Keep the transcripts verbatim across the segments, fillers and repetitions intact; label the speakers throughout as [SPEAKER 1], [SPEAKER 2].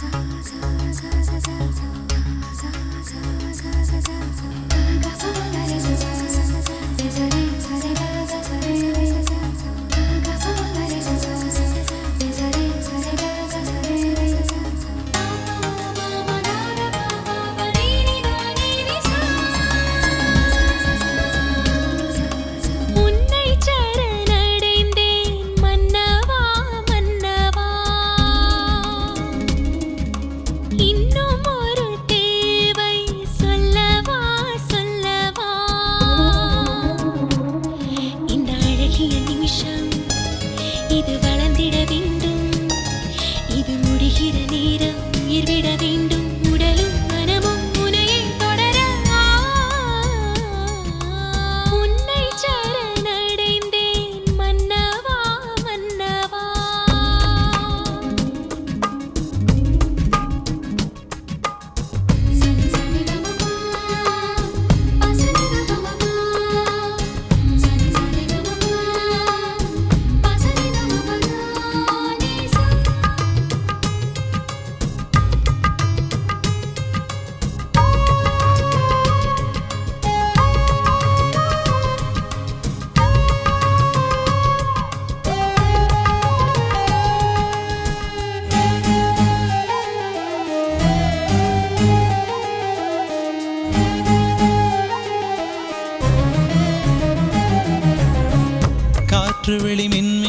[SPEAKER 1] வெளி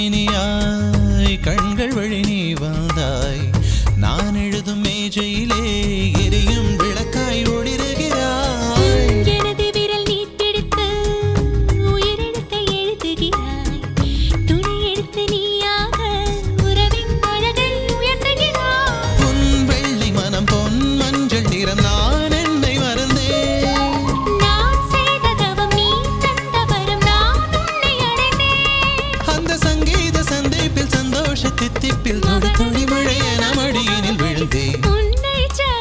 [SPEAKER 1] மின்மினியாய் கண்கள் வழி நீ வந்தாய் நான் எழுதும் மேஜையிலே எரியும் விளக்காய் ஒளிருகிறாய்
[SPEAKER 2] எனது விரல் நீ பிடித்து உயிரெழுத்தை எழுதுகிறாய் துணி எடுத்து நீயாக உறவின் அழகை உயர்த்துகிறாய்
[SPEAKER 1] உன் வெள்ளி மனம் பொன் மஞ்சள் நிறம் நான் என்னை மறந்தேன்
[SPEAKER 2] நான் செய்த தவம் நீ தந்த வரம் நான் உன்னை அடைந்தேன்
[SPEAKER 1] அந்த சங்கீத சந்திப்பில் சந்தோஷ தித்திப்பில் தொடு துளி மழை என மடியினில் விழுந்தேன்
[SPEAKER 2] உன்னை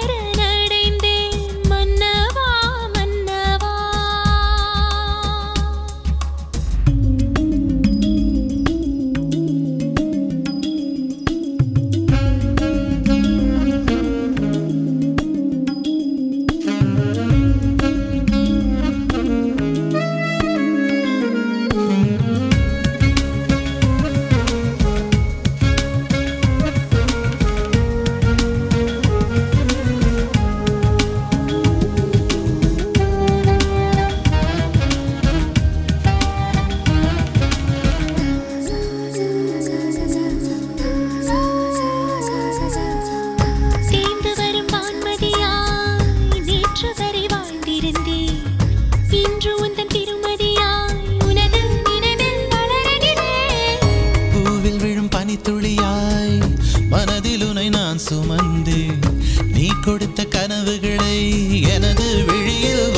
[SPEAKER 2] சரணடைந்தேன் மன்னவா மன்னவா சேர்ந்து வரும் வான்மதியாய் நேற்று வரை வாழ்ந்திருந்தேன் இன்று உந்தன் திருமதியாய் உனது நினைவில் வளர்கிறேன்
[SPEAKER 1] பூவில் விழும் பனித்துளியாய் மனதில் உனை நான் சுமந்தேன் நீ கொடுத்த கனவுகளை எனது விழியில்